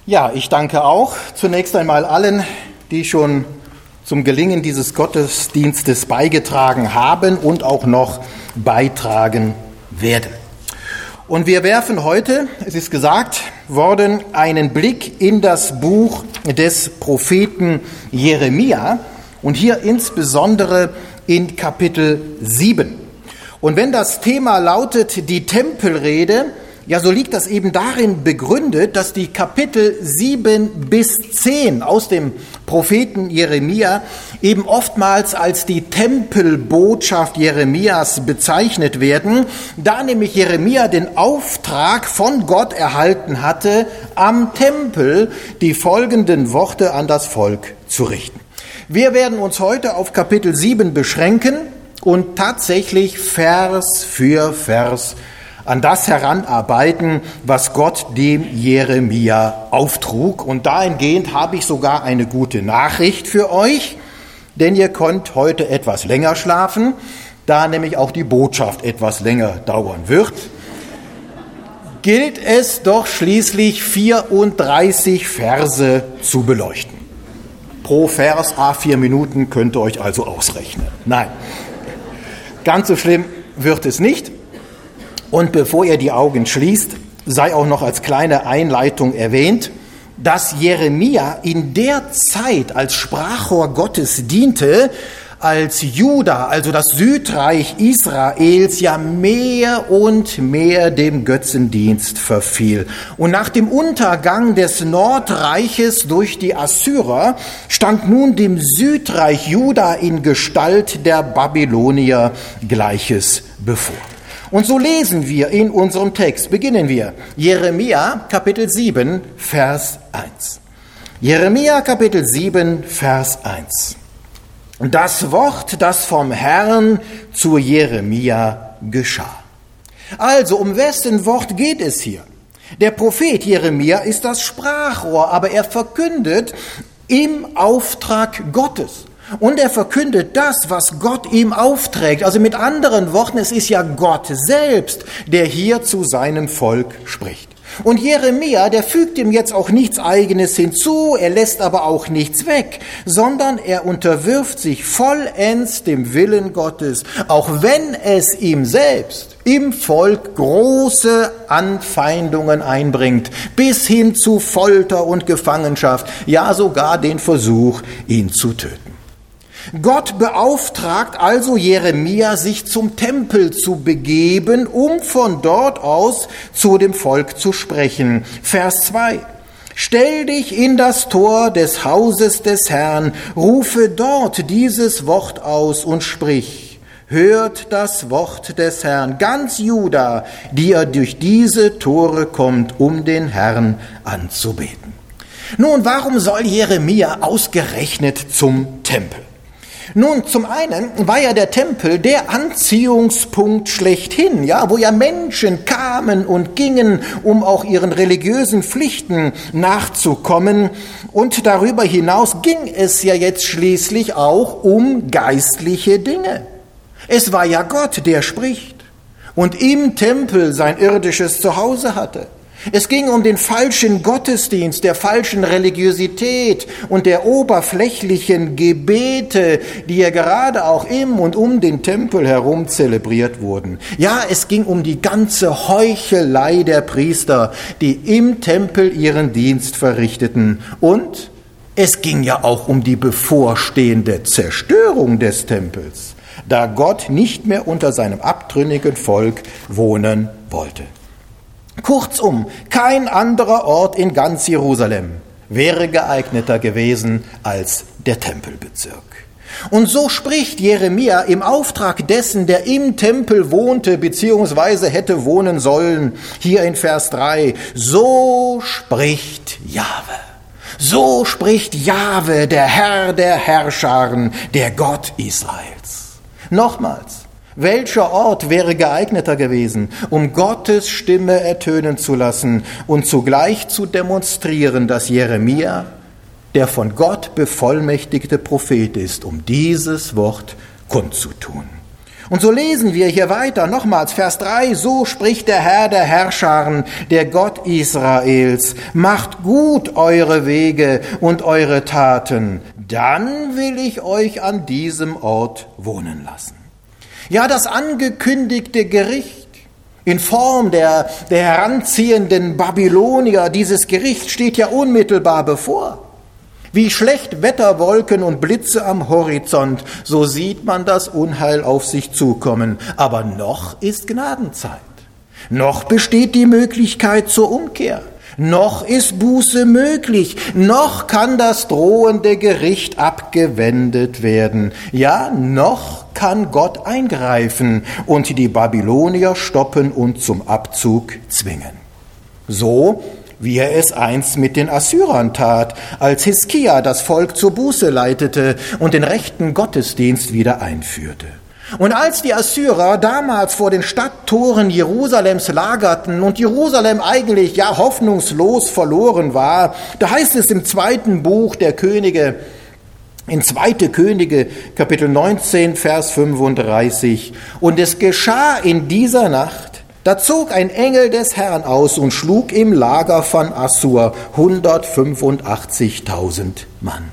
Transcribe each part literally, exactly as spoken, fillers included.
Ja, ich danke auch zunächst einmal allen, die schon zum Gelingen dieses Gottesdienstes beigetragen haben und auch noch beitragen werden. Und wir werfen heute, es ist gesagt worden, einen Blick in das Buch des Propheten Jeremia und hier insbesondere in Kapitel sieben. Und wenn das Thema lautet die Tempelrede, ja, so liegt das eben darin begründet, dass die Kapitel sieben bis zehn aus dem Propheten Jeremia eben oftmals als die Tempelbotschaft Jeremias bezeichnet werden, da nämlich Jeremia den Auftrag von Gott erhalten hatte, am Tempel die folgenden Worte an das Volk zu richten. Wir werden uns heute auf Kapitel sieben beschränken und tatsächlich Vers für Vers an das heranarbeiten, was Gott dem Jeremia auftrug. Und dahingehend habe ich sogar eine gute Nachricht für euch, denn ihr könnt heute etwas länger schlafen, da nämlich auch die Botschaft etwas länger dauern wird. Gilt es doch schließlich vierunddreißig Verse zu beleuchten. Pro Vers a vier Minuten könnt ihr euch also ausrechnen. Nein, ganz so schlimm wird es nicht. Und bevor ihr die Augen schließt, sei auch noch als kleine Einleitung erwähnt, dass Jeremia in der Zeit als Sprachrohr Gottes diente, als Juda, also das Südreich Israels, ja mehr und mehr dem Götzendienst verfiel. Und nach dem Untergang des Nordreiches durch die Assyrer stand nun dem Südreich Juda in Gestalt der Babylonier Gleiches bevor. Und so lesen wir in unserem Text, beginnen wir, Jeremia Kapitel sieben, Vers eins. Jeremia Kapitel sieben, Vers eins. Das Wort, das vom Herrn zu Jeremia geschah. Also, um wessen Wort geht es hier? Der Prophet Jeremia ist das Sprachrohr, aber er verkündet im Auftrag Gottes. Und er verkündet das, was Gott ihm aufträgt. Also mit anderen Worten, es ist ja Gott selbst, der hier zu seinem Volk spricht. Und Jeremia, der fügt ihm jetzt auch nichts Eigenes hinzu, er lässt aber auch nichts weg, sondern er unterwirft sich vollends dem Willen Gottes, auch wenn es ihm selbst im Volk große Anfeindungen einbringt, bis hin zu Folter und Gefangenschaft, ja sogar den Versuch, ihn zu töten. Gott beauftragt also Jeremia, sich zum Tempel zu begeben, um von dort aus zu dem Volk zu sprechen. Vers zwei. Stell dich in das Tor des Hauses des Herrn, rufe dort dieses Wort aus und sprich. Hört das Wort des Herrn, ganz Juda, die er durch diese Tore kommt, um den Herrn anzubeten. Nun, warum soll Jeremia ausgerechnet zum Tempel? Nun, zum einen war ja der Tempel der Anziehungspunkt schlechthin, ja, wo ja Menschen kamen und gingen, um auch ihren religiösen Pflichten nachzukommen. Und darüber hinaus ging es ja jetzt schließlich auch um geistliche Dinge. Es war ja Gott, der spricht und im Tempel sein irdisches Zuhause hatte. Es ging um den falschen Gottesdienst, der falschen Religiosität und der oberflächlichen Gebete, die ja gerade auch im und um den Tempel herum zelebriert wurden. Ja, es ging um die ganze Heuchelei der Priester, die im Tempel ihren Dienst verrichteten. Und es ging ja auch um die bevorstehende Zerstörung des Tempels, da Gott nicht mehr unter seinem abtrünnigen Volk wohnen wollte. Kurzum, kein anderer Ort in ganz Jerusalem wäre geeigneter gewesen als der Tempelbezirk. Und so spricht Jeremia im Auftrag dessen, der im Tempel wohnte bzw. hätte wohnen sollen, hier in Vers drei, so spricht Jahwe. So spricht Jahwe, der Herr der Herrscharen, der Gott Israels. Nochmals. Welcher Ort wäre geeigneter gewesen, um Gottes Stimme ertönen zu lassen und zugleich zu demonstrieren, dass Jeremia der von Gott bevollmächtigte Prophet ist, um dieses Wort kundzutun. Und so lesen wir hier weiter, nochmals Vers drei, so spricht der Herr der Herrscharen, der Gott Israels, macht gut eure Wege und eure Taten, dann will ich euch an diesem Ort wohnen lassen. Ja, das angekündigte Gericht in Form der, der heranziehenden Babylonier, dieses Gericht steht ja unmittelbar bevor. Wie schlecht Wetterwolken und Blitze am Horizont, so sieht man das Unheil auf sich zukommen. Aber noch ist Gnadenzeit. Noch besteht die Möglichkeit zur Umkehr. Noch ist Buße möglich. Noch kann das drohende Gericht abgewendet werden. Ja, noch kann Gott eingreifen und die Babylonier stoppen und zum Abzug zwingen. So wie er es einst mit den Assyrern tat, als Hiskia das Volk zur Buße leitete und den rechten Gottesdienst wieder einführte. Und als die Assyrer damals vor den Stadttoren Jerusalems lagerten und Jerusalem eigentlich ja hoffnungslos verloren war, da heißt es im zweiten Buch der Könige, in zweite Könige, Kapitel neunzehn, Vers fünfunddreißig, und es geschah in dieser Nacht, da zog ein Engel des Herrn aus und schlug im Lager von Assur hundertfünfundachtzigtausend Mann.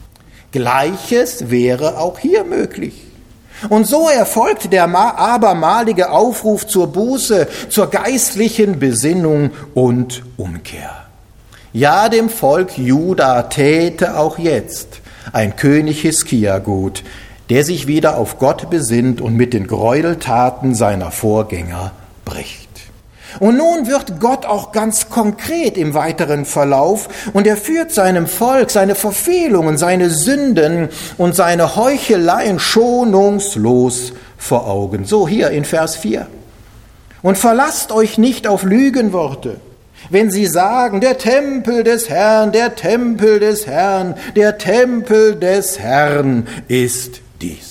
Gleiches wäre auch hier möglich. Und so erfolgt der abermalige Aufruf zur Buße, zur geistlichen Besinnung und Umkehr. Ja, dem Volk Juda täte auch jetzt ein König Hiskia gut, der sich wieder auf Gott besinnt und mit den Gräueltaten seiner Vorgänger bricht. Und nun wird Gott auch ganz konkret im weiteren Verlauf und er führt seinem Volk seine Verfehlungen, seine Sünden und seine Heucheleien schonungslos vor Augen. So hier in Vers vier. Und verlasst euch nicht auf Lügenworte, wenn sie sagen, der Tempel des Herrn, der Tempel des Herrn, der Tempel des Herrn ist dies.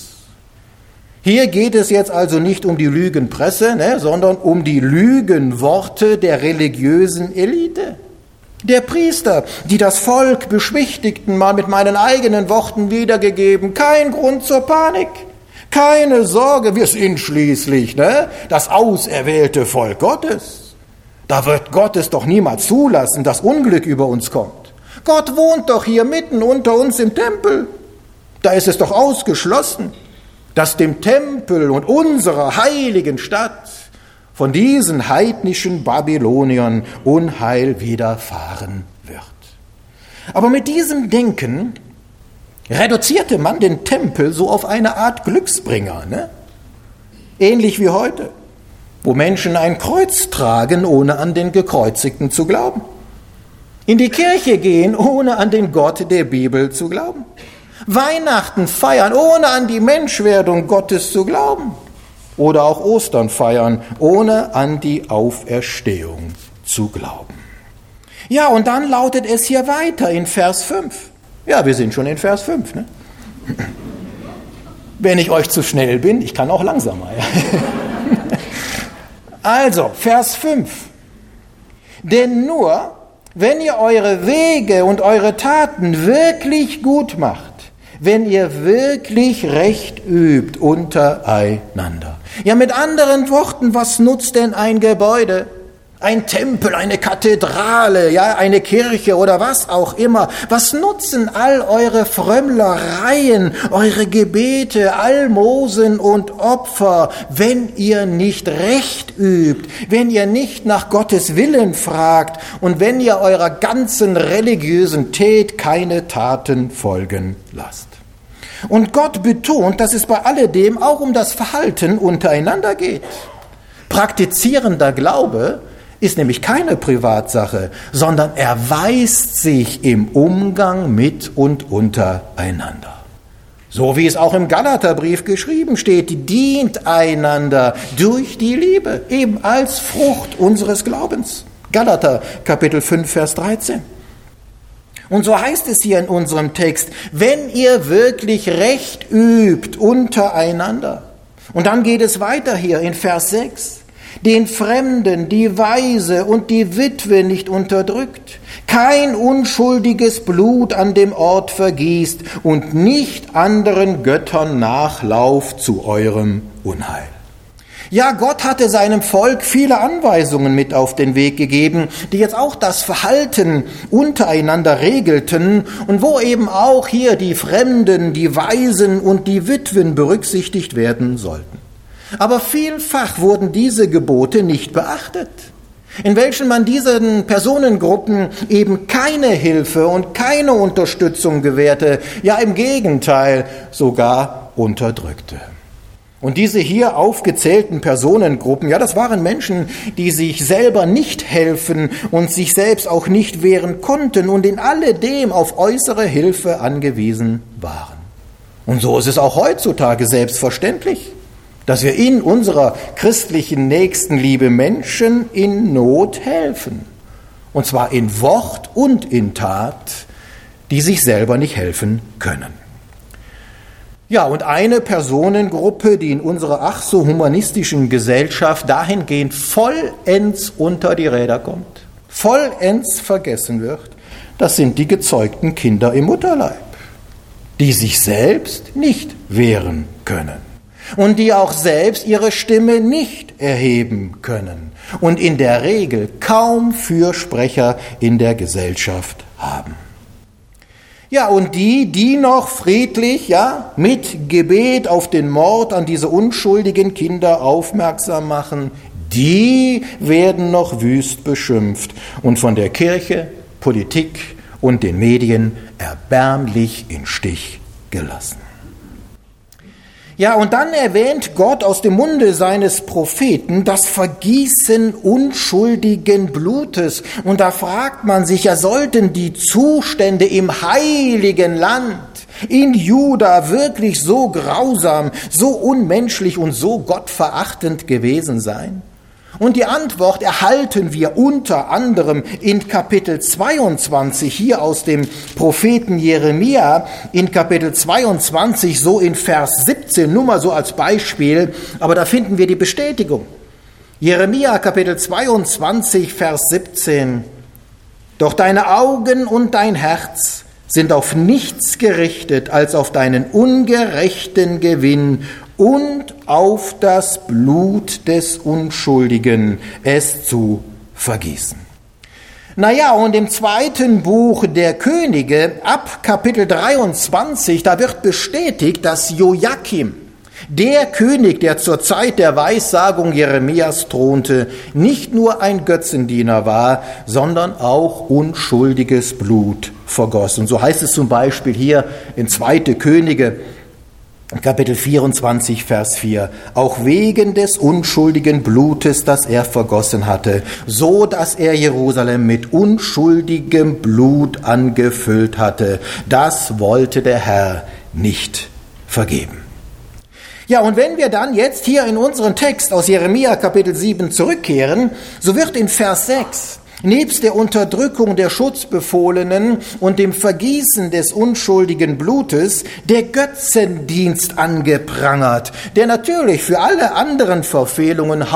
Hier geht es jetzt also nicht um die Lügenpresse, ne, sondern um die Lügenworte der religiösen Elite. Der Priester, die das Volk beschwichtigten, mal mit meinen eigenen Worten wiedergegeben. Kein Grund zur Panik, keine Sorge, wir sind schließlich ne, das auserwählte Volk Gottes. Da wird Gott es doch niemals zulassen, dass Unglück über uns kommt. Gott wohnt doch hier mitten unter uns im Tempel. Da ist es doch ausgeschlossen, dass dem Tempel und unserer heiligen Stadt von diesen heidnischen Babyloniern Unheil widerfahren wird. Aber mit diesem Denken reduzierte man den Tempel so auf eine Art Glücksbringer, ne? Ähnlich wie heute, wo Menschen ein Kreuz tragen, ohne an den Gekreuzigten zu glauben. In die Kirche gehen, ohne an den Gott der Bibel zu glauben. Weihnachten feiern, ohne an die Menschwerdung Gottes zu glauben. Oder auch Ostern feiern, ohne an die Auferstehung zu glauben. Ja, und dann lautet es hier weiter in Vers fünf. Ja, wir sind schon in Vers fünf. Ne? Wenn ich euch zu schnell bin, ich kann auch langsamer. Ja? Also, Vers fünf. Denn nur, wenn ihr eure Wege und eure Taten wirklich gut macht, wenn ihr wirklich Recht übt untereinander. Ja, mit anderen Worten, was nutzt denn ein Gebäude? Ein Tempel, eine Kathedrale, ja, eine Kirche oder was auch immer. Was nutzen all eure Frömmlereien, eure Gebete, Almosen und Opfer, wenn ihr nicht Recht übt, wenn ihr nicht nach Gottes Willen fragt und wenn ihr eurer ganzen religiösen Tät keine Taten folgen lasst? Und Gott betont, dass es bei alledem auch um das Verhalten untereinander geht. Praktizierender Glaube ist nämlich keine Privatsache, sondern erweist sich im Umgang mit und untereinander. So wie es auch im Galaterbrief geschrieben steht, dient einander durch die Liebe, eben als Frucht unseres Glaubens. Galater Kapitel fünf, Vers dreizehn. Und so heißt es hier in unserem Text, wenn ihr wirklich Recht übt untereinander. Und dann geht es weiter hier in Vers sechs. Den Fremden, die Waise und die Witwe nicht unterdrückt, kein unschuldiges Blut an dem Ort vergießt und nicht anderen Göttern nachlauft zu eurem Unheil. Ja, Gott hatte seinem Volk viele Anweisungen mit auf den Weg gegeben, die jetzt auch das Verhalten untereinander regelten und wo eben auch hier die Fremden, die Waisen und die Witwen berücksichtigt werden sollten. Aber vielfach wurden diese Gebote nicht beachtet, in welchen man diesen Personengruppen eben keine Hilfe und keine Unterstützung gewährte, ja im Gegenteil sogar unterdrückte. Und diese hier aufgezählten Personengruppen, ja, das waren Menschen, die sich selber nicht helfen und sich selbst auch nicht wehren konnten und in alledem auf äußere Hilfe angewiesen waren. Und so ist es auch heutzutage selbstverständlich, dass wir in unserer christlichen Nächstenliebe Menschen in Not helfen. Und zwar in Wort und in Tat, die sich selber nicht helfen können. Ja, und eine Personengruppe, die in unserer ach so humanistischen Gesellschaft dahingehend vollends unter die Räder kommt, vollends vergessen wird, das sind die gezeugten Kinder im Mutterleib, die sich selbst nicht wehren können und die auch selbst ihre Stimme nicht erheben können und in der Regel kaum Fürsprecher in der Gesellschaft haben. Ja, und die, die noch friedlich, ja, mit Gebet auf den Mord an diese unschuldigen Kinder aufmerksam machen, die werden noch wüst beschimpft und von der Kirche, Politik und den Medien erbärmlich in Stich gelassen. Ja, und dann erwähnt Gott aus dem Munde seines Propheten das Vergießen unschuldigen Blutes. Und da fragt man sich, ja, sollten die Zustände im heiligen Land, in Juda, wirklich so grausam, so unmenschlich und so gottverachtend gewesen sein? Und die Antwort erhalten wir unter anderem in Kapitel zweiundzwanzig, hier aus dem Propheten Jeremia, in Kapitel zweiundzwanzig, so in Vers siebzehn, nur mal so als Beispiel, aber da finden wir die Bestätigung. Jeremia, Kapitel zweiundzwanzig, Vers siebzehn. Doch deine Augen und dein Herz sind auf nichts gerichtet als auf deinen ungerechten Gewinn und auf das Blut des Unschuldigen, es zu vergießen. Naja, und im zweiten Buch der Könige, ab Kapitel dreiundzwanzig, da wird bestätigt, dass Joachim, der König, der zur Zeit der Weissagung Jeremias thronte, nicht nur ein Götzendiener war, sondern auch unschuldiges Blut vergoss. Und so heißt es zum Beispiel hier in zweite Könige, Kapitel vierundzwanzig, Vers vier, auch wegen des unschuldigen Blutes, das er vergossen hatte, so dass er Jerusalem mit unschuldigem Blut angefüllt hatte, das wollte der Herr nicht vergeben. Ja, und wenn wir dann jetzt hier in unseren Text aus Jeremia Kapitel sieben zurückkehren, so wird in Vers sechs nebst der Unterdrückung der Schutzbefohlenen und dem Vergießen des unschuldigen Blutes der Götzendienst angeprangert, der natürlich für alle anderen Verfehlungen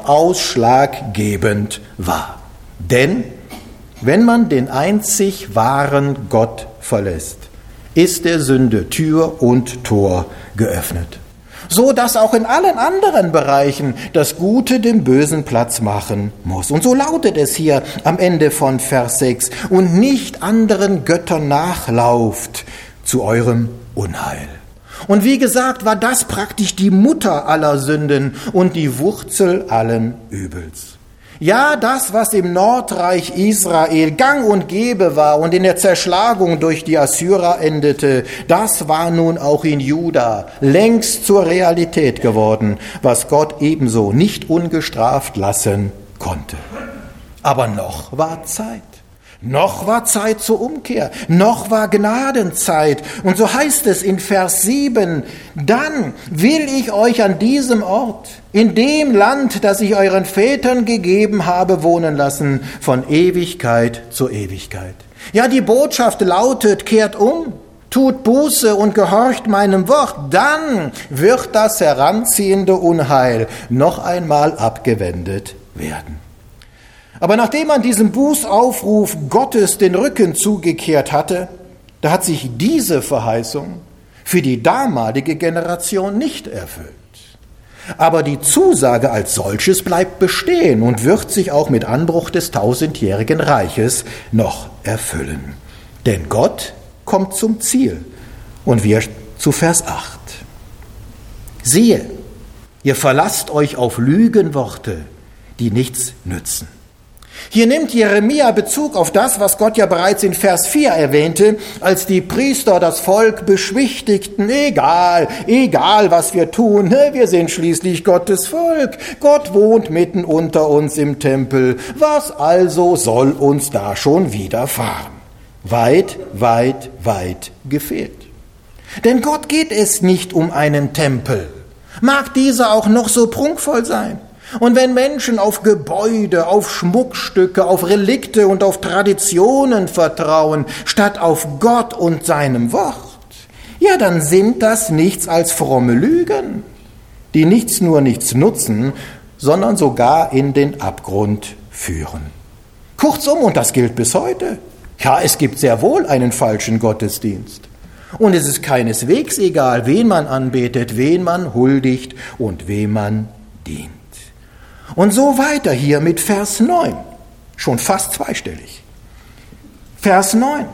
hauptausschlaggebend war. Denn wenn man den einzig wahren Gott verlässt, ist der Sünde Tür und Tor geöffnet, so dass auch in allen anderen Bereichen das Gute dem Bösen Platz machen muss. Und so lautet es hier am Ende von Vers sechs, und nicht anderen Göttern nachlauft zu eurem Unheil. Und wie gesagt, war das praktisch die Mutter aller Sünden und die Wurzel allen Übels. Ja, das, was im Nordreich Israel gang und gäbe war und in der Zerschlagung durch die Assyrer endete, das war nun auch in Juda längst zur Realität geworden, was Gott ebenso nicht ungestraft lassen konnte. Aber noch war Zeit. Noch war Zeit zur Umkehr, noch war Gnadenzeit. Und so heißt es in Vers sieben, dann will ich euch an diesem Ort, in dem Land, das ich euren Vätern gegeben habe, wohnen lassen, von Ewigkeit zu Ewigkeit. Ja, die Botschaft lautet, kehrt um, tut Buße und gehorcht meinem Wort, dann wird das heranziehende Unheil noch einmal abgewendet werden. Aber nachdem man diesem Bußaufruf Gottes den Rücken zugekehrt hatte, da hat sich diese Verheißung für die damalige Generation nicht erfüllt. Aber die Zusage als solches bleibt bestehen und wird sich auch mit Anbruch des tausendjährigen Reiches noch erfüllen. Denn Gott kommt zum Ziel. Und wir zu Vers acht. Siehe, ihr verlasst euch auf Lügenworte, die nichts nützen. Hier nimmt Jeremia Bezug auf das, was Gott ja bereits in Vers vier erwähnte, als die Priester das Volk beschwichtigten, egal, egal was wir tun, wir sind schließlich Gottes Volk, Gott wohnt mitten unter uns im Tempel, was also soll uns da schon widerfahren? Weit, weit, weit gefehlt. Denn Gott geht es nicht um einen Tempel, mag dieser auch noch so prunkvoll sein. Und wenn Menschen auf Gebäude, auf Schmuckstücke, auf Relikte und auf Traditionen vertrauen, statt auf Gott und seinem Wort, ja, dann sind das nichts als fromme Lügen, die nichts nur nichts nutzen, sondern sogar in den Abgrund führen. Kurzum, und das gilt bis heute, ja, es gibt sehr wohl einen falschen Gottesdienst. Und es ist keineswegs egal, wen man anbetet, wen man huldigt und wem man dient. Und so weiter hier mit Vers neun, schon fast zweistellig. Vers neun.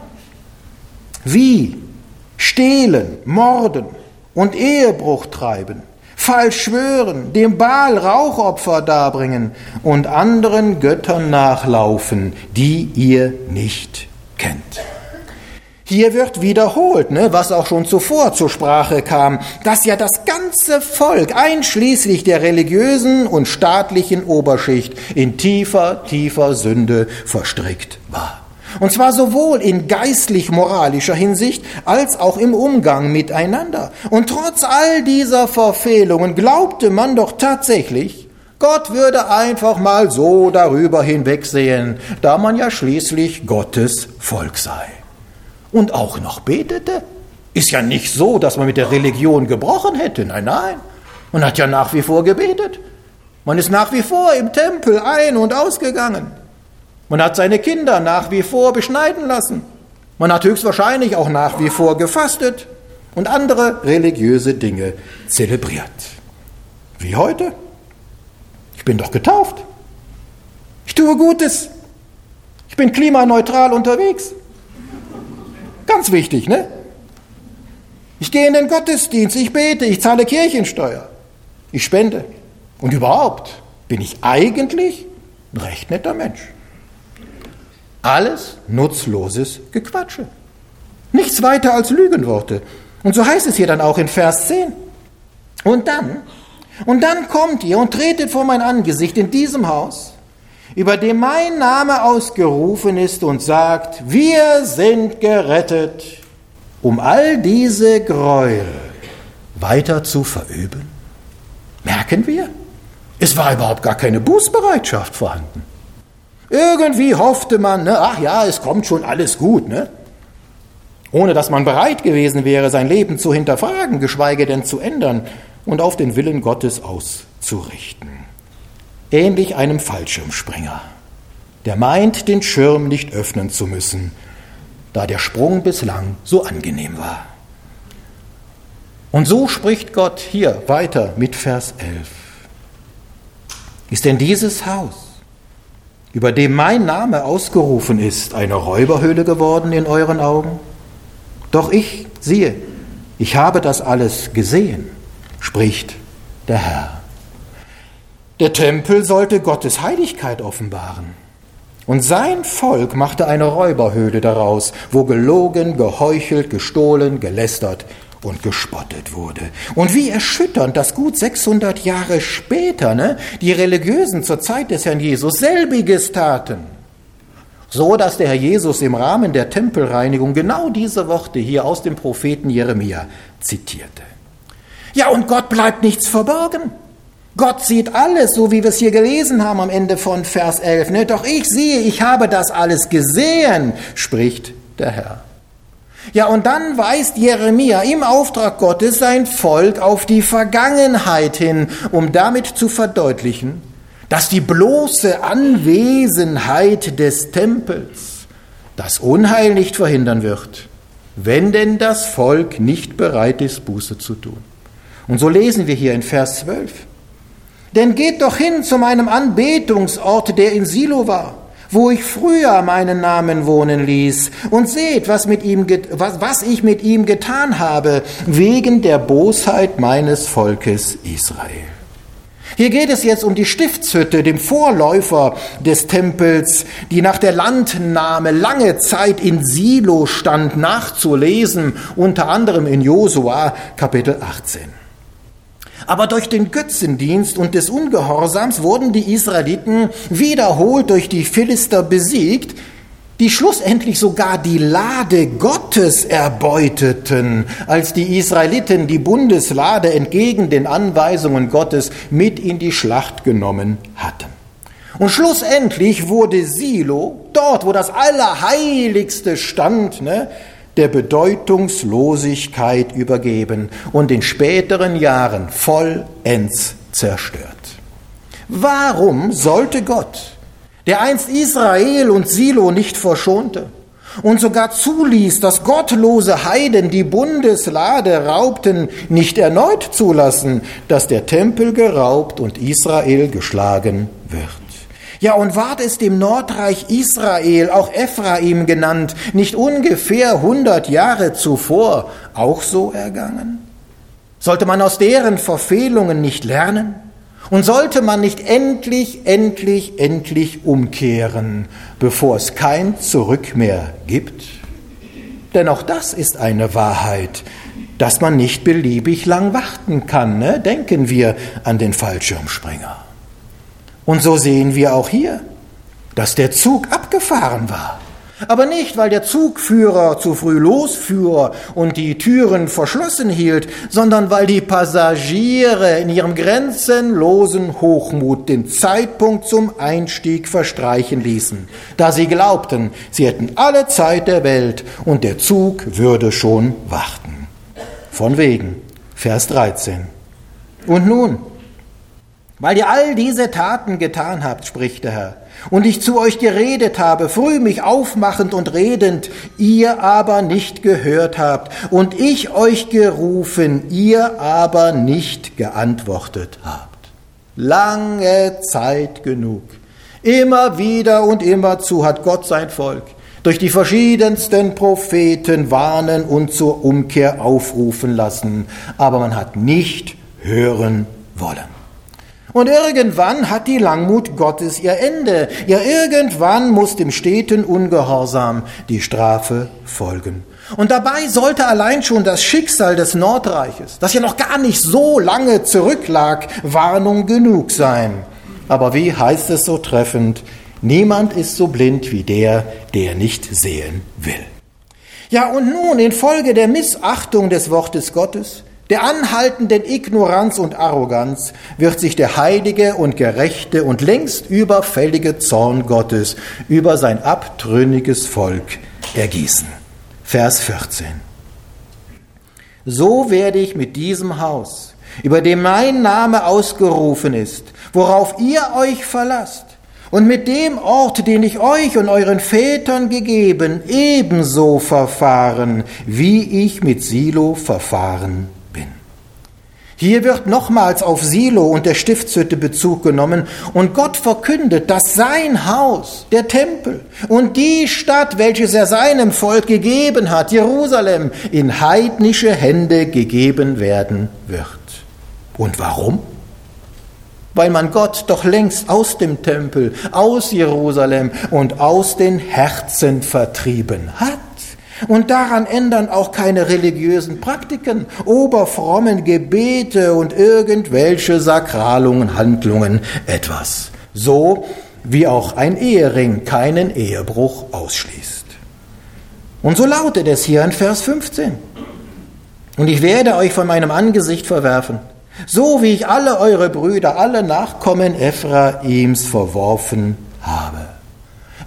Wie stehlen, morden und Ehebruch treiben, falsch schwören, dem Baal Rauchopfer darbringen und anderen Göttern nachlaufen, die ihr nicht kennt. Hier wird wiederholt, ne, was auch schon zuvor zur Sprache kam, dass ja das ganze Volk, einschließlich der religiösen und staatlichen Oberschicht, in tiefer, tiefer Sünde verstrickt war. Und zwar sowohl in geistlich-moralischer Hinsicht als auch im Umgang miteinander. Und trotz all dieser Verfehlungen glaubte man doch tatsächlich, Gott würde einfach mal so darüber hinwegsehen, da man ja schließlich Gottes Volk sei. Und auch noch betete. Ist ja nicht so, dass man mit der Religion gebrochen hätte. Nein, nein. Man hat ja nach wie vor gebetet. Man ist nach wie vor im Tempel ein- und ausgegangen. Man hat seine Kinder nach wie vor beschneiden lassen. Man hat höchstwahrscheinlich auch nach wie vor gefastet und andere religiöse Dinge zelebriert. Wie heute? Ich bin doch getauft. Ich tue Gutes. Ich bin klimaneutral unterwegs. Ganz wichtig, ne? Ich gehe in den Gottesdienst, ich bete, ich zahle Kirchensteuer, ich spende. Und überhaupt bin ich eigentlich ein recht netter Mensch. Alles nutzloses Gequatsche. Nichts weiter als Lügenworte. Und so heißt es hier dann auch in Vers zehn. Und dann, und dann kommt ihr und tretet vor mein Angesicht in diesem Haus, über dem mein Name ausgerufen ist und sagt, wir sind gerettet, um all diese Gräuel weiter zu verüben. Merken wir? Es war überhaupt gar keine Bußbereitschaft vorhanden. Irgendwie hoffte man, ne, ach ja, es kommt schon alles gut, ne? Ohne dass man bereit gewesen wäre, sein Leben zu hinterfragen, geschweige denn zu ändern und auf den Willen Gottes auszurichten. Ähnlich einem Fallschirmspringer, der meint, den Schirm nicht öffnen zu müssen, da der Sprung bislang so angenehm war. Und so spricht Gott hier weiter mit Vers elf. Ist denn dieses Haus, über dem mein Name ausgerufen ist, eine Räuberhöhle geworden in euren Augen? Doch ich, siehe, ich habe das alles gesehen, spricht der Herr. Der Tempel sollte Gottes Heiligkeit offenbaren. Und sein Volk machte eine Räuberhöhle daraus, wo gelogen, geheuchelt, gestohlen, gelästert und gespottet wurde. Und wie erschütternd, dass gut sechshundert Jahre später ne, die Religiösen zur Zeit des Herrn Jesus selbiges taten. So, dass der Herr Jesus im Rahmen der Tempelreinigung genau diese Worte hier aus dem Propheten Jeremia zitierte. Ja, und Gott bleibt nichts verborgen. Gott sieht alles, so wie wir es hier gelesen haben am Ende von Vers elf. Ne? Doch ich sehe, ich habe das alles gesehen, spricht der Herr. Ja, und dann weist Jeremia im Auftrag Gottes sein Volk auf die Vergangenheit hin, um damit zu verdeutlichen, dass die bloße Anwesenheit des Tempels das Unheil nicht verhindern wird, wenn denn das Volk nicht bereit ist, Buße zu tun. Und so lesen wir hier in Vers zwölf. Denn geht doch hin zu meinem Anbetungsort, der in Silo war, wo ich früher meinen Namen wohnen ließ, und seht, was, mit ihm, was, was ich mit ihm getan habe, wegen der Bosheit meines Volkes Israel. Hier geht es jetzt um die Stiftshütte, dem Vorläufer des Tempels, die nach der Landnahme lange Zeit in Silo stand, nachzulesen, unter anderem in Josua Kapitel achtzehn. Aber durch den Götzendienst und des Ungehorsams wurden die Israeliten wiederholt durch die Philister besiegt, die schlussendlich sogar die Lade Gottes erbeuteten, als die Israeliten die Bundeslade entgegen den Anweisungen Gottes mit in die Schlacht genommen hatten. Und schlussendlich wurde Silo, dort wo das Allerheiligste stand, ne, der Bedeutungslosigkeit übergeben und in späteren Jahren vollends zerstört. Warum sollte Gott, der einst Israel und Silo nicht verschonte und sogar zuließ, dass gottlose Heiden die Bundeslade raubten, nicht erneut zulassen, dass der Tempel geraubt und Israel geschlagen wird? Ja, und ward es dem Nordreich Israel, auch Ephraim genannt, nicht ungefähr hundert Jahre zuvor auch so ergangen? Sollte man aus deren Verfehlungen nicht lernen? Und sollte man nicht endlich, endlich, endlich umkehren, bevor es kein Zurück mehr gibt? Denn auch das ist eine Wahrheit, dass man nicht beliebig lang warten kann, ne? Denken wir an den Fallschirmspringer. Und so sehen wir auch hier, dass der Zug abgefahren war. Aber nicht, weil der Zugführer zu früh losfuhr und die Türen verschlossen hielt, sondern weil die Passagiere in ihrem grenzenlosen Hochmut den Zeitpunkt zum Einstieg verstreichen ließen, da sie glaubten, sie hätten alle Zeit der Welt und der Zug würde schon warten. Von wegen, Vers dreizehn. Und nun, weil ihr all diese Taten getan habt, spricht der Herr, und ich zu euch geredet habe, früh mich aufmachend und redend, ihr aber nicht gehört habt, und ich euch gerufen, ihr aber nicht geantwortet habt. Lange Zeit genug. Immer wieder und immerzu hat Gott sein Volk durch die verschiedensten Propheten warnen und zur Umkehr aufrufen lassen, aber man hat nicht hören wollen. Und irgendwann hat die Langmut Gottes ihr Ende. Ja, irgendwann muss dem steten Ungehorsam die Strafe folgen. Und dabei sollte allein schon das Schicksal des Nordreiches, das ja noch gar nicht so lange zurücklag, Warnung genug sein. Aber wie heißt es so treffend? Niemand ist so blind wie der, der nicht sehen will. Ja, und nun infolge der Missachtung des Wortes Gottes, der anhaltenden Ignoranz und Arroganz wird sich der heilige und gerechte und längst überfällige Zorn Gottes über sein abtrünniges Volk ergießen. Vers vierzehn. So werde ich mit diesem Haus, über dem mein Name ausgerufen ist, worauf ihr euch verlasst, und mit dem Ort, den ich euch und euren Vätern gegeben, ebenso verfahren, wie ich mit Silo verfahren bin. Hier wird nochmals auf Silo und der Stiftshütte Bezug genommen und Gott verkündet, dass sein Haus, der Tempel und die Stadt, welches er seinem Volk gegeben hat, Jerusalem, in heidnische Hände gegeben werden wird. Und warum? Weil man Gott doch längst aus dem Tempel, aus Jerusalem und aus den Herzen vertrieben hat. Und daran ändern auch keine religiösen Praktiken, oberfrommen Gebete und irgendwelche sakralen Handlungen etwas. So wie auch ein Ehering keinen Ehebruch ausschließt. Und so lautet es hier in Vers fünfzehn. Und ich werde euch von meinem Angesicht verwerfen, so wie ich alle eure Brüder, alle Nachkommen Ephraims verworfen habe.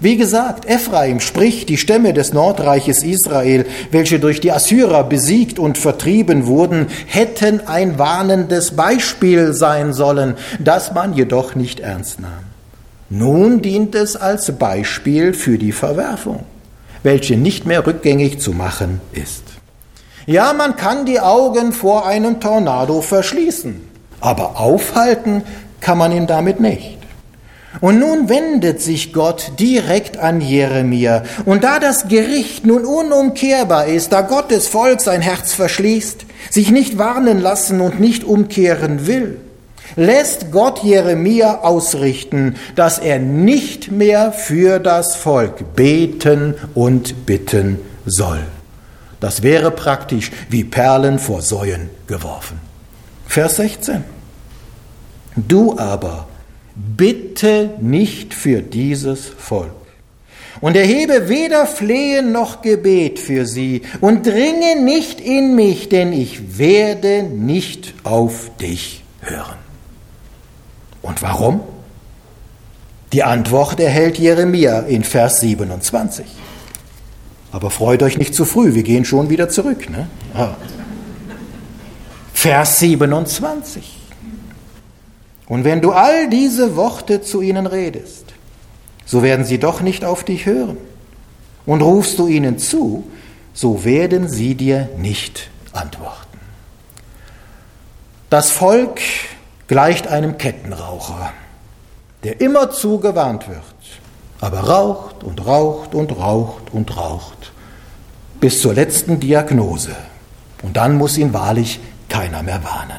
Wie gesagt, Ephraim, sprich die Stämme des Nordreiches Israel, welche durch die Assyrer besiegt und vertrieben wurden, hätten ein warnendes Beispiel sein sollen, das man jedoch nicht ernst nahm. Nun dient es als Beispiel für die Verwerfung, welche nicht mehr rückgängig zu machen ist. Ja, man kann die Augen vor einem Tornado verschließen, aber aufhalten kann man ihn damit nicht. Und nun wendet sich Gott direkt an Jeremia. Und da das Gericht nun unumkehrbar ist, da Gottes Volk sein Herz verschließt, sich nicht warnen lassen und nicht umkehren will, lässt Gott Jeremia ausrichten, dass er nicht mehr für das Volk beten und bitten soll. Das wäre praktisch wie Perlen vor Säuen geworfen. Vers sechzehn. Du aber bitte nicht für dieses Volk und erhebe weder Flehen noch Gebet für sie und dringe nicht in mich, denn ich werde nicht auf dich hören. Und warum? Die Antwort erhält Jeremia in Vers siebenundzwanzig. Aber freut euch nicht zu früh, wir gehen schon wieder zurück. Ne? Ah. Vers siebenundzwanzig. Und wenn du all diese Worte zu ihnen redest, so werden sie doch nicht auf dich hören. Und rufst du ihnen zu, so werden sie dir nicht antworten. Das Volk gleicht einem Kettenraucher, der immerzu gewarnt wird, aber raucht und raucht und raucht und raucht bis zur letzten Diagnose. Und dann muss ihn wahrlich keiner mehr warnen.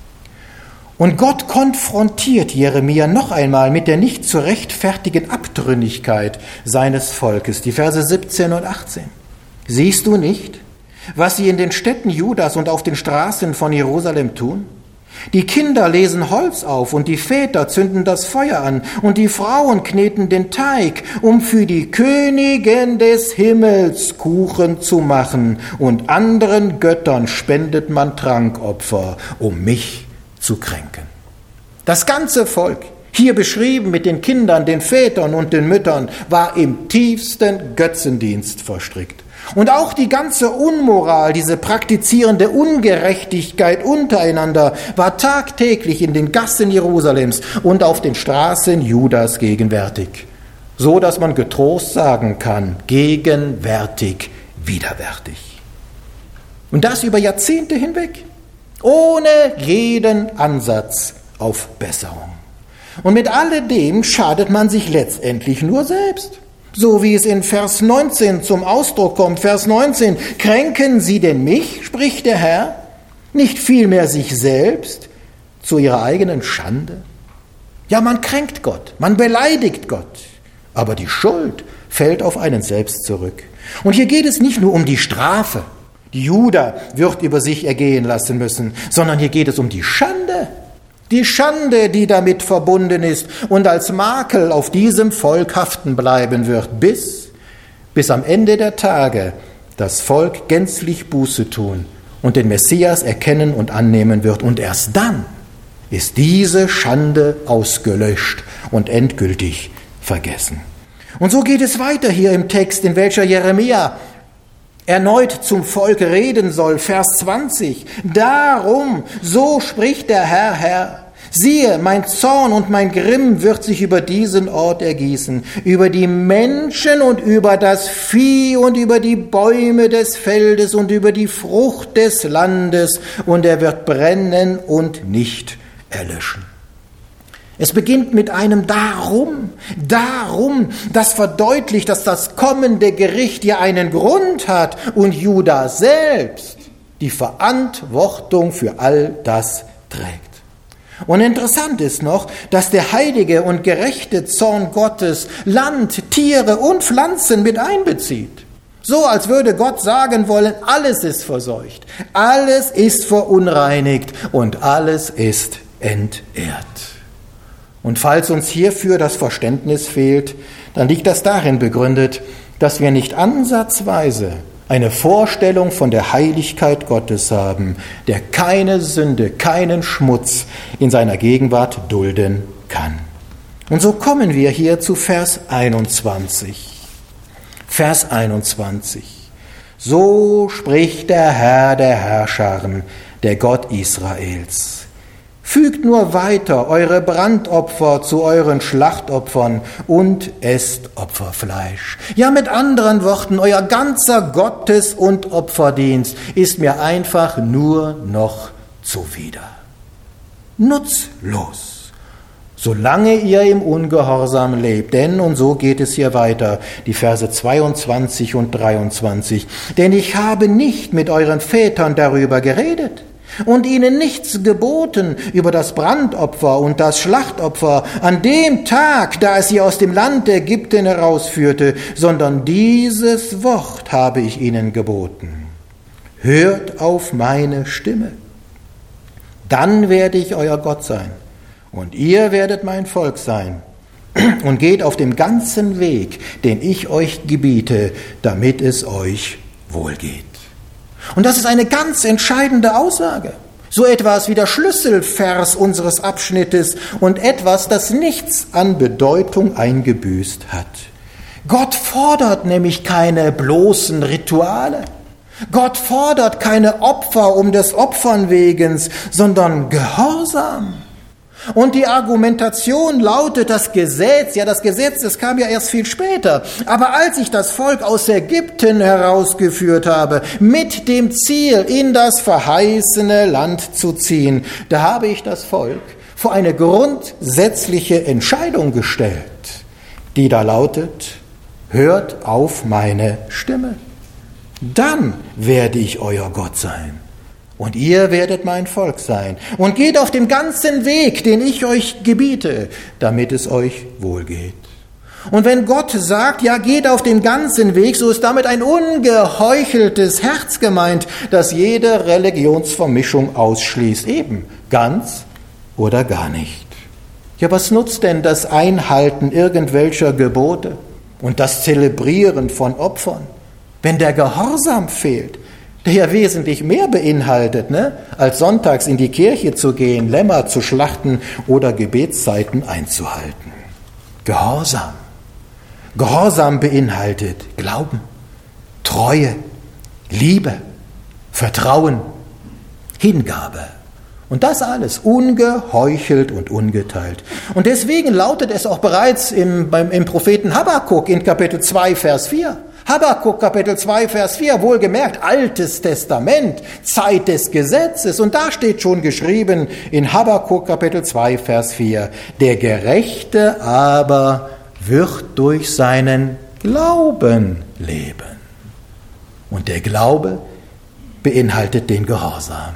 Und Gott konfrontiert Jeremia noch einmal mit der nicht zu rechtfertigen Abtrünnigkeit seines Volkes. Die Verse siebzehn und achtzehn. Siehst du nicht, was sie in den Städten Judas und auf den Straßen von Jerusalem tun? Die Kinder lesen Holz auf und die Väter zünden das Feuer an und die Frauen kneten den Teig, um für die Königin des Himmels Kuchen zu machen, und anderen Göttern spendet man Trankopfer, um mich zu kränken. Das ganze Volk, hier beschrieben mit den Kindern, den Vätern und den Müttern, war im tiefsten Götzendienst verstrickt. Und auch die ganze Unmoral, diese praktizierende Ungerechtigkeit untereinander, war tagtäglich in den Gassen Jerusalems und auf den Straßen Judas gegenwärtig, so dass man getrost sagen kann, gegenwärtig, widerwärtig. Und das über Jahrzehnte hinweg, ohne jeden Ansatz auf Besserung. Und mit alledem schadet man sich letztendlich nur selbst. So wie es in Vers neunzehn zum Ausdruck kommt. Vers neunzehn, kränken sie denn mich, spricht der Herr, nicht vielmehr sich selbst zu ihrer eigenen Schande? Ja, man kränkt Gott, man beleidigt Gott, aber die Schuld fällt auf einen selbst zurück. Und hier geht es nicht nur um die Strafe, die Juda wird über sich ergehen lassen müssen, sondern hier geht es um die Schande. Die Schande, die damit verbunden ist und als Makel auf diesem Volk haften bleiben wird, bis, bis am Ende der Tage das Volk gänzlich Buße tun und den Messias erkennen und annehmen wird. Und erst dann ist diese Schande ausgelöscht und endgültig vergessen. Und so geht es weiter hier im Text, in welcher Jeremia erneut zum Volk reden soll, Vers zwanzig. Darum, so spricht der Herr, Herr, siehe, mein Zorn und mein Grimm wird sich über diesen Ort ergießen, über die Menschen und über das Vieh und über die Bäume des Feldes und über die Frucht des Landes, und er wird brennen und nicht erlöschen. Es beginnt mit einem Darum, Darum, das verdeutlicht, dass das kommende Gericht ja einen Grund hat und Juda selbst die Verantwortung für all das trägt. Und interessant ist noch, dass der heilige und gerechte Zorn Gottes Land, Tiere und Pflanzen mit einbezieht. So, als würde Gott sagen wollen, alles ist verseucht, alles ist verunreinigt und alles ist entehrt. Und falls uns hierfür das Verständnis fehlt, dann liegt das darin begründet, dass wir nicht ansatzweise eine Vorstellung von der Heiligkeit Gottes haben, der keine Sünde, keinen Schmutz in seiner Gegenwart dulden kann. Und so kommen wir hier zu Vers einundzwanzig. Vers einundzwanzig. So spricht der Herr der Herrscharen, der Gott Israels. Fügt nur weiter eure Brandopfer zu euren Schlachtopfern und esst Opferfleisch. Ja, mit anderen Worten, euer ganzer Gottes- und Opferdienst ist mir einfach nur noch zuwider. Nutzlos, solange ihr im Ungehorsam lebt. Denn, und so geht es hier weiter, die Verse zweiundzwanzig und dreiundzwanzig, denn ich habe nicht mit euren Vätern darüber geredet und ihnen nichts geboten über das Brandopfer und das Schlachtopfer an dem Tag, da es sie aus dem Land Ägypten herausführte, sondern dieses Wort habe ich ihnen geboten. Hört auf meine Stimme, dann werde ich euer Gott sein und ihr werdet mein Volk sein und geht auf dem ganzen Weg, den ich euch gebiete, damit es euch wohlgeht. Und das ist eine ganz entscheidende Aussage. So etwas wie der Schlüsselvers unseres Abschnittes und etwas, das nichts an Bedeutung eingebüßt hat. Gott fordert nämlich keine bloßen Rituale. Gott fordert keine Opfer um des Opfern wegens, sondern Gehorsam. Und die Argumentation lautet, das Gesetz, ja das Gesetz, das kam ja erst viel später, aber als ich das Volk aus Ägypten herausgeführt habe, mit dem Ziel, in das verheißene Land zu ziehen, da habe ich das Volk vor eine grundsätzliche Entscheidung gestellt, die da lautet, hört auf meine Stimme, dann werde ich euer Gott sein. Und ihr werdet mein Volk sein. Und geht auf dem ganzen Weg, den ich euch gebiete, damit es euch wohlgeht. Und wenn Gott sagt, ja, geht auf dem ganzen Weg, so ist damit ein ungeheucheltes Herz gemeint, das jede Religionsvermischung ausschließt. Eben, ganz oder gar nicht. Ja, was nutzt denn das Einhalten irgendwelcher Gebote und das Zelebrieren von Opfern, wenn der Gehorsam fehlt? Der ja wesentlich mehr beinhaltet, ne, als sonntags in die Kirche zu gehen, Lämmer zu schlachten oder Gebetszeiten einzuhalten. Gehorsam. Gehorsam beinhaltet Glauben, Treue, Liebe, Vertrauen, Hingabe. Und das alles ungeheuchelt und ungeteilt. Und deswegen lautet es auch bereits im, beim, im Propheten Habakuk in Kapitel zwei, Vers vier. Habakuk, Kapitel zwei, Vers vier, wohlgemerkt, Altes Testament, Zeit des Gesetzes. Und da steht schon geschrieben in Habakuk, Kapitel zwei, Vers vier, der Gerechte aber wird durch seinen Glauben leben. Und der Glaube beinhaltet den Gehorsam.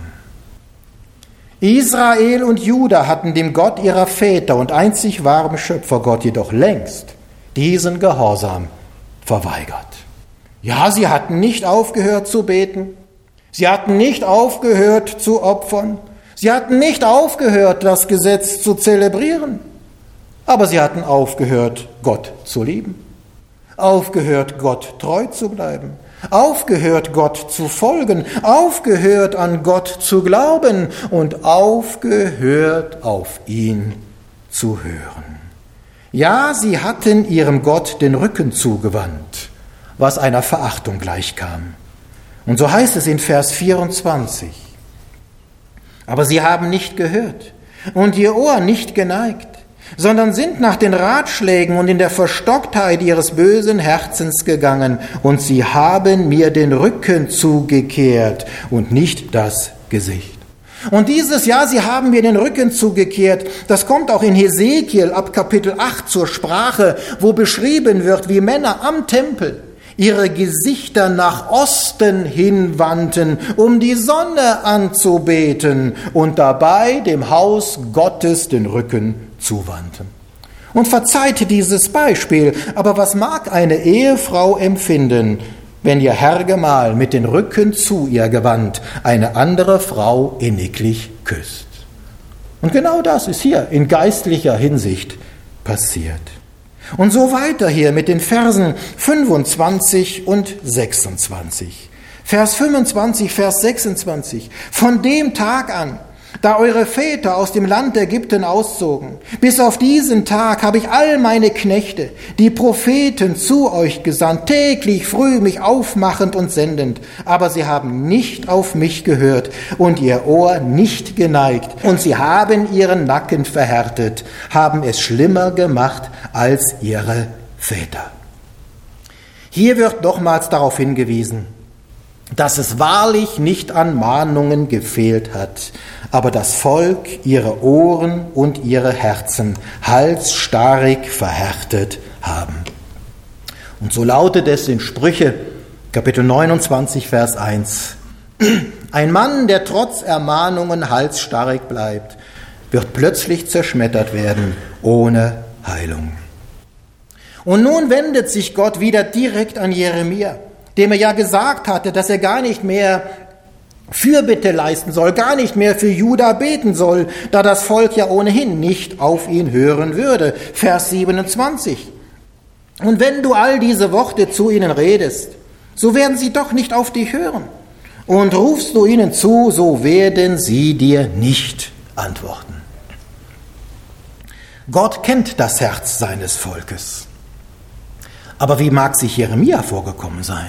Israel und Juda hatten dem Gott ihrer Väter und einzig wahrem Schöpfergott jedoch längst diesen Gehorsam verweigert. Ja, sie hatten nicht aufgehört zu beten, sie hatten nicht aufgehört zu opfern, sie hatten nicht aufgehört, das Gesetz zu zelebrieren, aber sie hatten aufgehört, Gott zu lieben, aufgehört, Gott treu zu bleiben, aufgehört, Gott zu folgen, aufgehört, an Gott zu glauben und aufgehört, auf ihn zu hören. Ja, sie hatten ihrem Gott den Rücken zugewandt, was einer Verachtung gleichkam. Und so heißt es in Vers vierundzwanzig. Aber sie haben nicht gehört und ihr Ohr nicht geneigt, sondern sind nach den Ratschlägen und in der Verstocktheit ihres bösen Herzens gegangen, und sie haben mir den Rücken zugekehrt und nicht das Gesicht. Und dieses Jahr, sie haben mir den Rücken zugekehrt, das kommt auch in Hesekiel ab Kapitel acht zur Sprache, wo beschrieben wird, wie Männer am Tempel ihre Gesichter nach Osten hinwandten, um die Sonne anzubeten und dabei dem Haus Gottes den Rücken zuwandten. Und verzeiht dieses Beispiel, aber was mag eine Ehefrau empfinden, wenn ihr Herrgemahl mit den Rücken zu ihr gewandt eine andere Frau inniglich küsst? Und genau das ist hier in geistlicher Hinsicht passiert. Und so weiter hier mit den Versen fünfundzwanzig und sechsundzwanzig. Vers fünfundzwanzig, Vers sechsundzwanzig. Von dem Tag an, Da eure Väter aus dem Land Ägypten auszogen, bis auf diesen Tag habe ich all meine Knechte, die Propheten, zu euch gesandt, täglich früh mich aufmachend und sendend. Aber sie haben nicht auf mich gehört und ihr Ohr nicht geneigt. Und sie haben ihren Nacken verhärtet, haben es schlimmer gemacht als ihre Väter. Hier wird nochmals darauf hingewiesen, dass es wahrlich nicht an Mahnungen gefehlt hat, aber das Volk ihre Ohren und ihre Herzen halsstarrig verhärtet haben. Und so lautet es in Sprüche, Kapitel neunundzwanzig, Vers eins. Ein Mann, der trotz Ermahnungen halsstarrig bleibt, wird plötzlich zerschmettert werden, ohne Heilung. Und nun wendet sich Gott wieder direkt an Jeremia, dem er ja gesagt hatte, dass er gar nicht mehr Fürbitte leisten soll, gar nicht mehr für Juda beten soll, da das Volk ja ohnehin nicht auf ihn hören würde. Vers siebenundzwanzig. Und wenn du all diese Worte zu ihnen redest, so werden sie doch nicht auf dich hören. Und rufst du ihnen zu, so werden sie dir nicht antworten. Gott kennt das Herz seines Volkes. Aber wie mag sich Jeremia vorgekommen sein?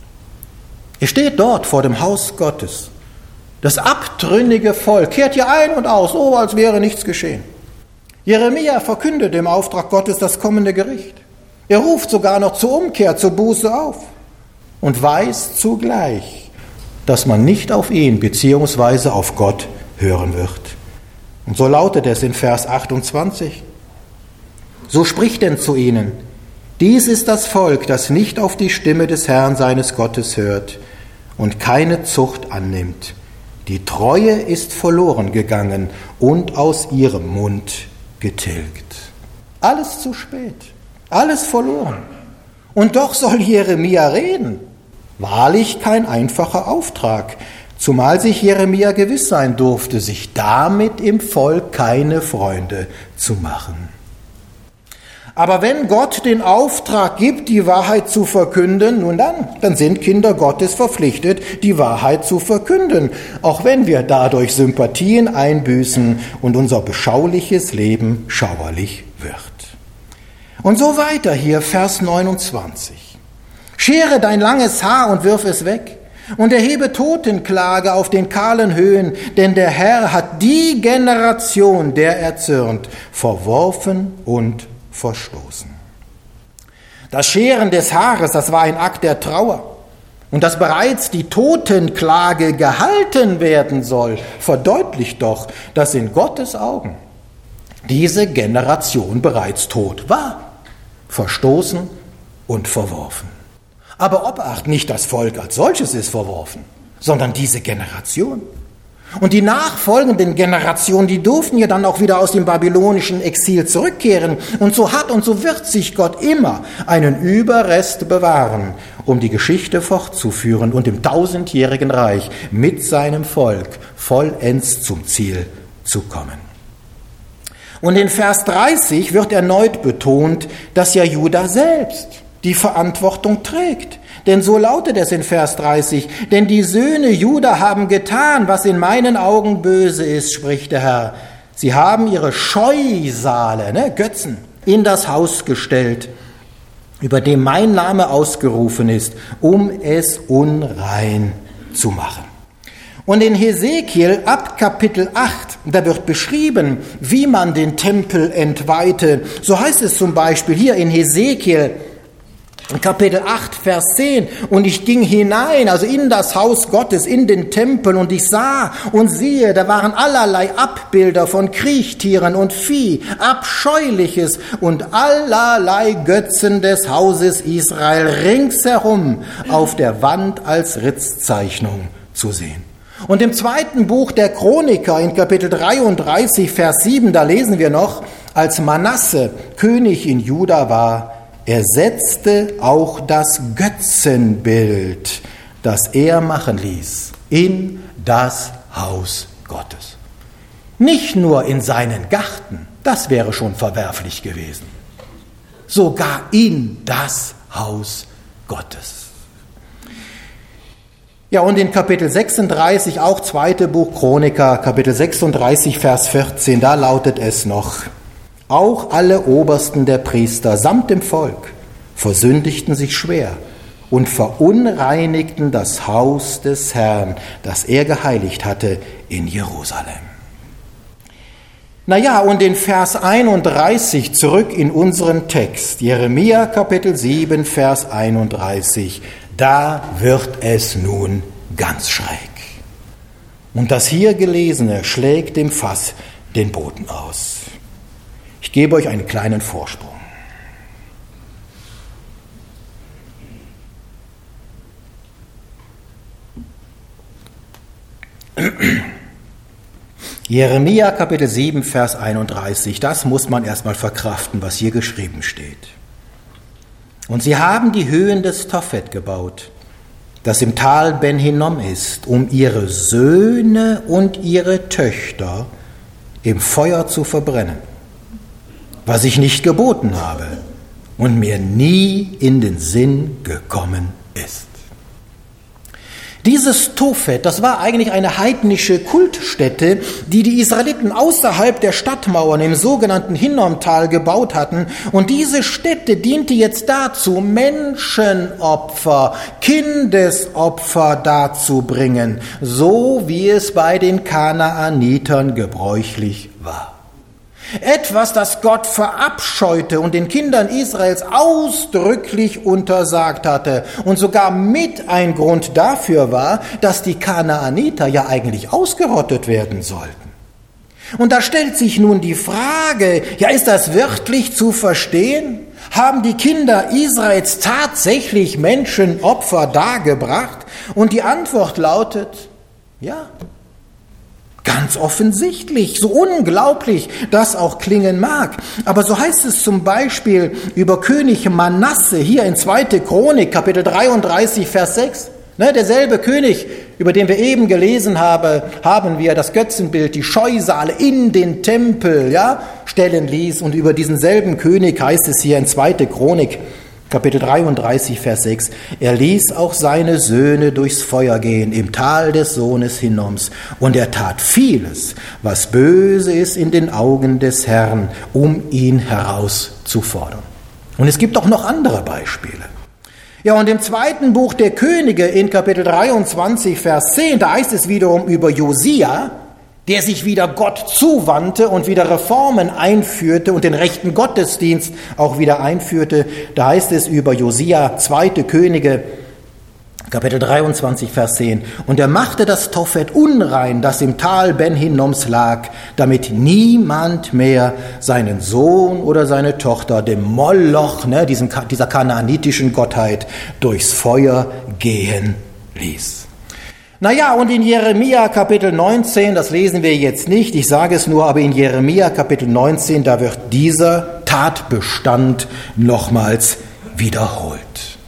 Er steht dort vor dem Haus Gottes. Das abtrünnige Volk kehrt hier ein und aus, so als wäre nichts geschehen. Jeremia verkündet im Auftrag Gottes das kommende Gericht. Er ruft sogar noch zur Umkehr, zur Buße auf und weiß zugleich, dass man nicht auf ihn bzw. auf Gott hören wird. Und so lautet es in Vers achtundzwanzig. So spricht denn zu ihnen: Dies ist das Volk, das nicht auf die Stimme des Herrn seines Gottes hört und keine Zucht annimmt. Die Treue ist verloren gegangen und aus ihrem Mund getilgt. Alles zu spät, alles verloren. Und doch soll Jeremia reden. Wahrlich kein einfacher Auftrag, zumal sich Jeremia gewiss sein durfte, sich damit im Volk keine Freunde zu machen. Aber wenn Gott den Auftrag gibt, die Wahrheit zu verkünden, nun dann, dann sind Kinder Gottes verpflichtet, die Wahrheit zu verkünden, auch wenn wir dadurch Sympathien einbüßen und unser beschauliches Leben schauerlich wird. Und so weiter hier, Vers neunundzwanzig. Schere dein langes Haar und wirf es weg und erhebe Totenklage auf den kahlen Höhen, denn der Herr hat die Generation, der er zürnt, verworfen und verstoßen. Das Scheren des Haares, das war ein Akt der Trauer. Und dass bereits die Totenklage gehalten werden soll, verdeutlicht doch, dass in Gottes Augen diese Generation bereits tot war, verstoßen und verworfen. Aber Obacht, nicht das Volk als solches ist verworfen, sondern diese Generation. Und die nachfolgenden Generationen, die durften ja dann auch wieder aus dem babylonischen Exil zurückkehren. Und so hat und so wird sich Gott immer einen Überrest bewahren, um die Geschichte fortzuführen und im tausendjährigen Reich mit seinem Volk vollends zum Ziel zu kommen. Und in Vers dreißig wird erneut betont, dass ja Juda selbst die Verantwortung trägt. Denn so lautet es in Vers dreißig, denn die Söhne Juda haben getan, was in meinen Augen böse ist, spricht der Herr. Sie haben ihre Scheusale, ne, Götzen, in das Haus gestellt, über dem mein Name ausgerufen ist, um es unrein zu machen. Und in Hesekiel ab Kapitel acht, da wird beschrieben, wie man den Tempel entweihte. So heißt es zum Beispiel hier in Hesekiel Kapitel acht, Vers zehn, und ich ging hinein, also in das Haus Gottes, in den Tempel, und ich sah und siehe, da waren allerlei Abbilder von Kriechtieren und Vieh, Abscheuliches und allerlei Götzen des Hauses Israel ringsherum auf der Wand als Ritzzeichnung zu sehen. Und im zweiten Buch der Chroniker in Kapitel dreiunddreißig, Vers sieben, da lesen wir noch, als Manasse König in Juda war, er setzte auch das Götzenbild, das er machen ließ, in das Haus Gottes. Nicht nur in seinen Garten, das wäre schon verwerflich gewesen, sogar in das Haus Gottes. Ja, und in Kapitel sechsunddreißig, auch zweite Buch Chroniker, Kapitel sechsunddreißig, Vers vierzehn, da lautet es noch: Auch alle Obersten der Priester samt dem Volk versündigten sich schwer und verunreinigten das Haus des Herrn, das er geheiligt hatte in Jerusalem. Naja, und in Vers einunddreißig zurück in unseren Text, Jeremia Kapitel sieben, Vers einunddreißig, da wird es nun ganz schräg. Und das hier Gelesene schlägt dem Fass den Boden aus. Ich gebe euch einen kleinen Vorsprung. Jeremia Kapitel sieben, Vers einunddreißig, das muss man erstmal verkraften, was hier geschrieben steht. Und sie haben die Höhen des Tophet gebaut, das im Tal Ben Hinnom ist, um ihre Söhne und ihre Töchter im Feuer zu verbrennen, was ich nicht geboten habe und mir nie in den Sinn gekommen ist. Dieses Tophet, das war eigentlich eine heidnische Kultstätte, die die Israeliten außerhalb der Stadtmauern im sogenannten Hinnomtal gebaut hatten. Und diese Stätte diente jetzt dazu, Menschenopfer, Kindesopfer darzubringen, so wie es bei den Kanaanitern gebräuchlich war. Etwas, das Gott verabscheute und den Kindern Israels ausdrücklich untersagt hatte und sogar mit ein Grund dafür war, dass die Kanaaniter ja eigentlich ausgerottet werden sollten. Und da stellt sich nun die Frage, ja, ist das wirklich zu verstehen? Haben die Kinder Israels tatsächlich Menschenopfer dargebracht? Und die Antwort lautet, ja. Ganz offensichtlich, so unglaublich das auch klingen mag. Aber so heißt es zum Beispiel über König Manasse hier in zweite Chronik, Kapitel dreiunddreißig, Vers sechs. Ne, derselbe König, über den wir eben gelesen haben, haben wir das Götzenbild, die Scheusale in den Tempel, ja, stellen ließ. Und über diesen selben König heißt es hier in zweite Chronik, Kapitel dreiunddreißig, Vers sechs, er ließ auch seine Söhne durchs Feuer gehen im Tal des Sohnes Hinnoms, und er tat vieles, was böse ist in den Augen des Herrn, um ihn herauszufordern. Und es gibt auch noch andere Beispiele. Ja, und im zweiten Buch der Könige in Kapitel dreiundzwanzig, Vers zehn, da heißt es wiederum über Josia, der sich wieder Gott zuwandte und wieder Reformen einführte und den rechten Gottesdienst auch wieder einführte. Da heißt es über Josia, zweite Könige, Kapitel dreiundzwanzig, Vers zehn. Und er machte das Tophet unrein, das im Tal Ben Hinnoms lag, damit niemand mehr seinen Sohn oder seine Tochter dem Moloch, ne, diesen, dieser kanaanitischen Gottheit, durchs Feuer gehen ließ. Naja, und in Jeremia Kapitel neunzehn, das lesen wir jetzt nicht, ich sage es nur, aber in Jeremia Kapitel neunzehn, da wird dieser Tatbestand nochmals wiederholt.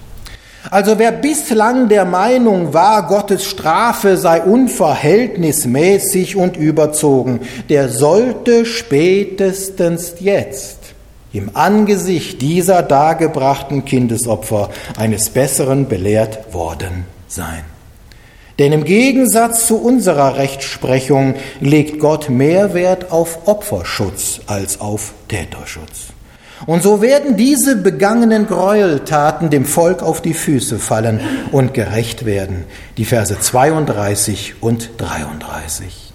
Also wer bislang der Meinung war, Gottes Strafe sei unverhältnismäßig und überzogen, der sollte spätestens jetzt im Angesicht dieser dargebrachten Kindesopfer eines Besseren belehrt worden sein. Denn im Gegensatz zu unserer Rechtsprechung legt Gott mehr Wert auf Opferschutz als auf Täterschutz. Und so werden diese begangenen Gräueltaten dem Volk auf die Füße fallen und gerecht werden. Die Verse zweiunddreißig und dreiunddreißig.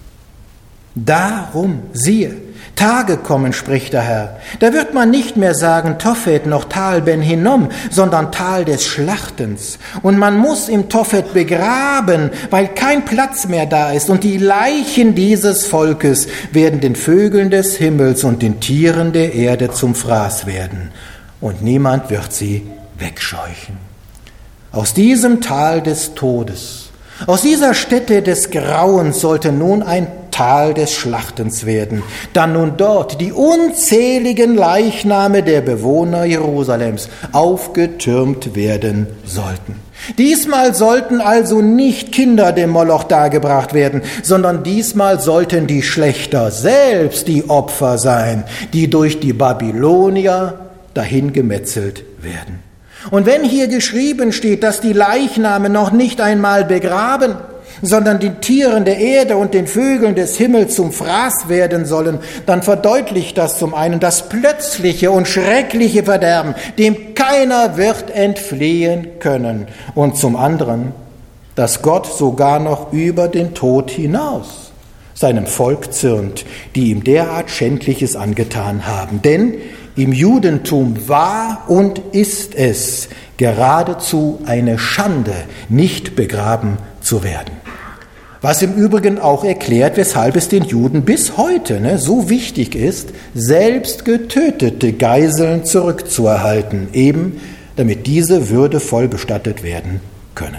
Darum, siehe, Tage kommen, spricht der Herr. Da wird man nicht mehr sagen Tophet noch Tal Ben Hinnom, sondern Tal des Schlachtens. Und man muss im Tophet begraben, weil kein Platz mehr da ist. Und die Leichen dieses Volkes werden den Vögeln des Himmels und den Tieren der Erde zum Fraß werden. Und niemand wird sie wegscheuchen. Aus diesem Tal des Todes, aus dieser Stätte des Grauens sollte nun ein Tal des Schlachtens werden, da nun dort die unzähligen Leichname der Bewohner Jerusalems aufgetürmt werden sollten. Diesmal sollten also nicht Kinder dem Moloch dargebracht werden, sondern diesmal sollten die Schlächter selbst die Opfer sein, die durch die Babylonier dahin gemetzelt werden. Und wenn hier geschrieben steht, dass die Leichname noch nicht einmal begraben, sondern den Tieren der Erde und den Vögeln des Himmels zum Fraß werden sollen, dann verdeutlicht das zum einen das plötzliche und schreckliche Verderben, dem keiner wird entfliehen können, und zum anderen, dass Gott sogar noch über den Tod hinaus seinem Volk zürnt, die ihm derart Schändliches angetan haben. Denn im Judentum war und ist es geradezu eine Schande, nicht begraben zu werden. Was im Übrigen auch erklärt, weshalb es den Juden bis heute ne, so wichtig ist, selbst getötete Geiseln zurückzuerhalten, eben damit diese würdevoll bestattet werden können.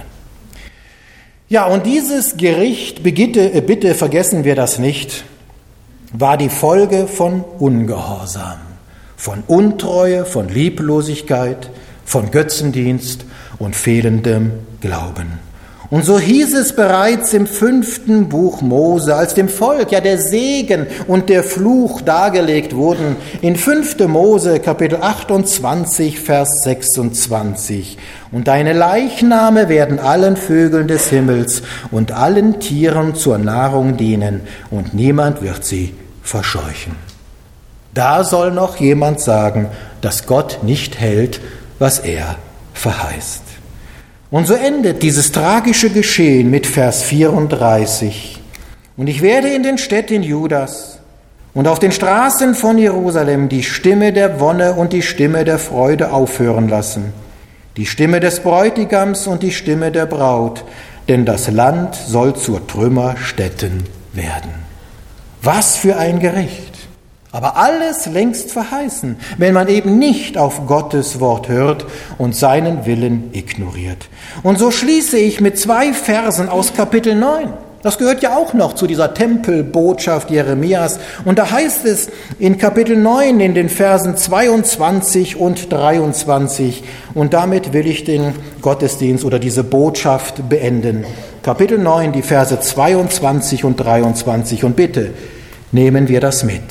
Ja, und dieses Gericht, bitte, bitte vergessen wir das nicht, war die Folge von Ungehorsam, von Untreue, von Lieblosigkeit, von Götzendienst und fehlendem Glauben. Und so hieß es bereits im fünften Buch Mose, als dem Volk ja der Segen und der Fluch dargelegt wurden, in fünften Mose Kapitel achtundzwanzig, Vers sechsundzwanzig. Und deine Leichname werden allen Vögeln des Himmels und allen Tieren zur Nahrung dienen, und niemand wird sie verscheuchen. Da soll noch jemand sagen, dass Gott nicht hält, was er verheißt. Und so endet dieses tragische Geschehen mit Vers vierunddreißig. Und ich werde in den Städten Judas und auf den Straßen von Jerusalem die Stimme der Wonne und die Stimme der Freude aufhören lassen, die Stimme des Bräutigams und die Stimme der Braut, denn das Land soll zur Trümmerstätte werden. Was für ein Gericht! Aber alles längst verheißen, wenn man eben nicht auf Gottes Wort hört und seinen Willen ignoriert. Und so schließe ich mit zwei Versen aus Kapitel neun. Das gehört ja auch noch zu dieser Tempelbotschaft Jeremias. Und da heißt es in Kapitel neun in den Versen zweiundzwanzig und dreiundzwanzig, und damit will ich den Gottesdienst oder diese Botschaft beenden. Kapitel neun, die Verse zweiundzwanzig und dreiundzwanzig. Und bitte nehmen wir das mit.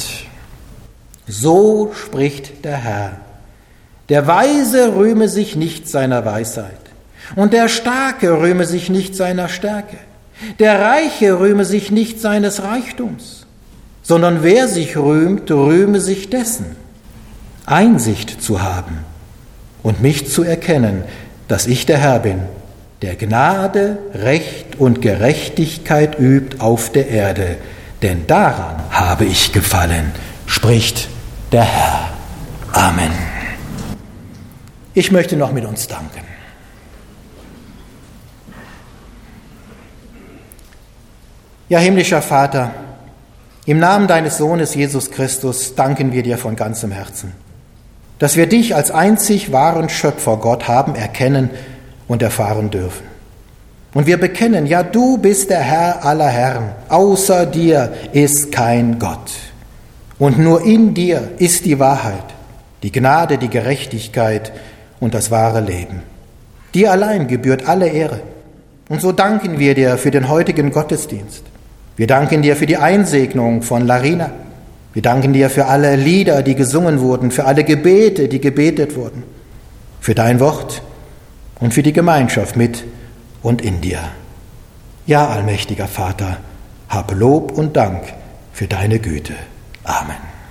So spricht der Herr: Der Weise rühme sich nicht seiner Weisheit, und der Starke rühme sich nicht seiner Stärke, der Reiche rühme sich nicht seines Reichtums, sondern wer sich rühmt, rühme sich dessen, Einsicht zu haben und mich zu erkennen, dass ich der Herr bin, der Gnade, Recht und Gerechtigkeit übt auf der Erde, denn daran habe ich gefallen, spricht der Herr. Amen. Ich möchte noch mit uns danken. Ja, himmlischer Vater, im Namen deines Sohnes Jesus Christus danken wir dir von ganzem Herzen, dass wir dich als einzig wahren Schöpfer Gott haben erkennen und erfahren dürfen. Und wir bekennen, ja, du bist der Herr aller Herren, außer dir ist kein Gott. Und nur in dir ist die Wahrheit, die Gnade, die Gerechtigkeit und das wahre Leben. Dir allein gebührt alle Ehre. Und so danken wir dir für den heutigen Gottesdienst. Wir danken dir für die Einsegnung von Larina. Wir danken dir für alle Lieder, die gesungen wurden, für alle Gebete, die gebetet wurden, für dein Wort und für die Gemeinschaft mit und in dir. Ja, allmächtiger Vater, hab Lob und Dank für deine Güte. Amen.